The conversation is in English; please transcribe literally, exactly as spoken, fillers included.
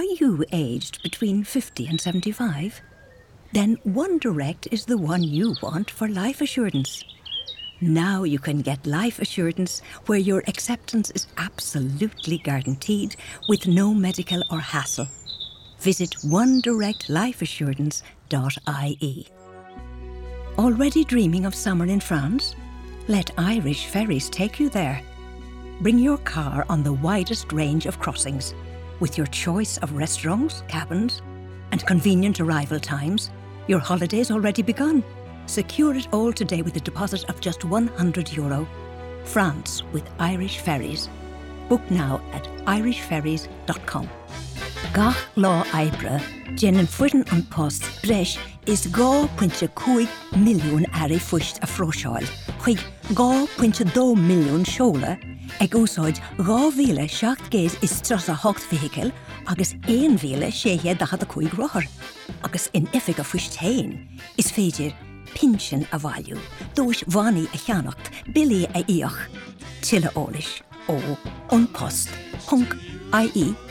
you aged between fifty and seventy-five? Then One Direct is the one you want for life assurance. Now you can get life assurance where your acceptance is absolutely guaranteed with no medical or hassle. Visit one direct life assurance dot I E. Already dreaming of summer in France? Let Irish Ferries take you there. Bring your car on the widest range of crossings. With your choice of restaurants, cabins, and convenient arrival times, your holiday's already begun. Secure it all today with a deposit of just one hundred euro. France with Irish Ferries. Book now at irish ferries dot com. Gach lá ebre, Jennen fuirin an post breis is gá pointe cúig milliún ari fuist a frosáil, chuig gá pointe dó milliún seola, ag úsáid gá mhíle seacht géad is tras a hocht vehicle, agus éon mhíle séhe dachad a cúig rothar. Agus in ifig a fuist hain is féidir pinsin a bhailiú, dúis bhaní a cheannacht, bilí a íoch, tile ólis ó an post, punk I E